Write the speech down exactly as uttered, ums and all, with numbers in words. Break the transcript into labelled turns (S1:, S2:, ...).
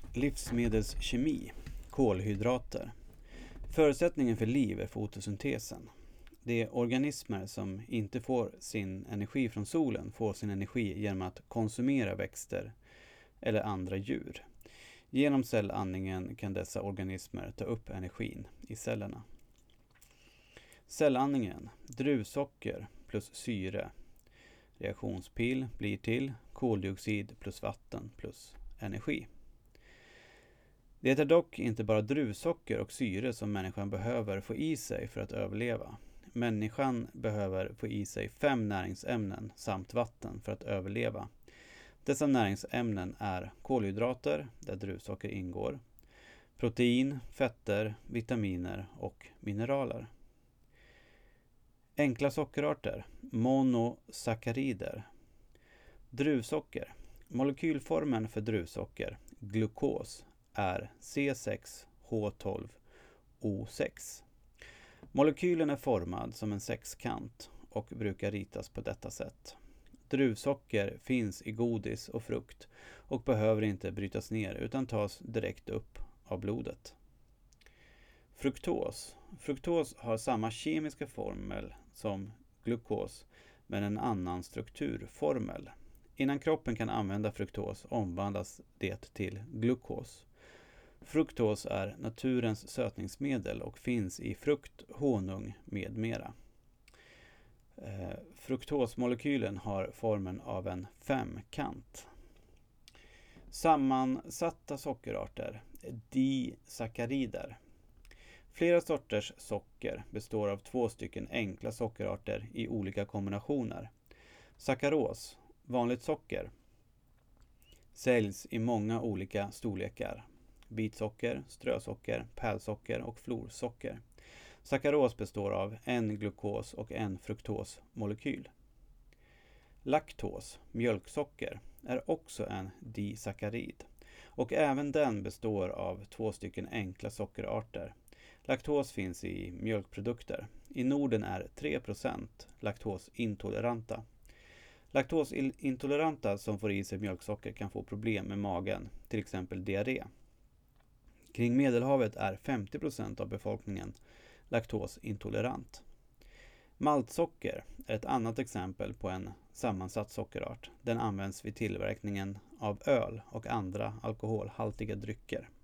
S1: Livsmedelskemi, kolhydrater. Förutsättningen för liv är fotosyntesen. De organismer som inte får sin energi från solen får sin energi genom att konsumera växter eller andra djur. Genom cellandningen kan dessa organismer ta upp energin i cellerna. Cellandningen, druvsocker plus syre. Reaktionspil blir till koldioxid plus vatten plus energi. Det är dock inte bara druvsocker och syre som människan behöver få i sig för att överleva. Människan behöver få i sig fem näringsämnen samt vatten för att överleva. Dessa näringsämnen är kolhydrater, där druvsocker ingår, protein, fetter, vitaminer och mineraler. Enkla sockerarter, monosackarider. Druvsocker. Molekylformeln för druvsocker, glukos, är C sex H tolv O sex. Molekylen är formad som en sexkant och brukar ritas på detta sätt. Druvsocker finns i godis och frukt och behöver inte brytas ner utan tas direkt upp av blodet. Fruktos. Fruktos har samma kemiska formel som glukos men en annan strukturformel. Innan kroppen kan använda fruktos omvandlas det till glukos. Fruktos är naturens sötningsmedel och finns i frukt, honung med mera. Eh, fruktosmolekylen har formen av en femkant. Sammansatta sockerarter, disackarider. Flera sorters socker består av två stycken enkla sockerarter i olika kombinationer. Sackaros, vanligt socker, säljs i många olika storlekar. Bitsocker, strösocker, pärlsocker och florsocker. Sackaros består av en glukos och en fruktosmolekyl. Laktos, mjölksocker, är också en disackarid och även den består av två stycken enkla sockerarter. Laktos finns i mjölkprodukter. I Norden är tre procent laktosintoleranta. Laktosintoleranta som får i sig mjölksocker kan få problem med magen, till exempel diarré. Kring Medelhavet är femtio procent av befolkningen laktosintolerant. Maltsocker är ett annat exempel på en sammansatt sockerart. Den används vid tillverkningen av öl och andra alkoholhaltiga drycker.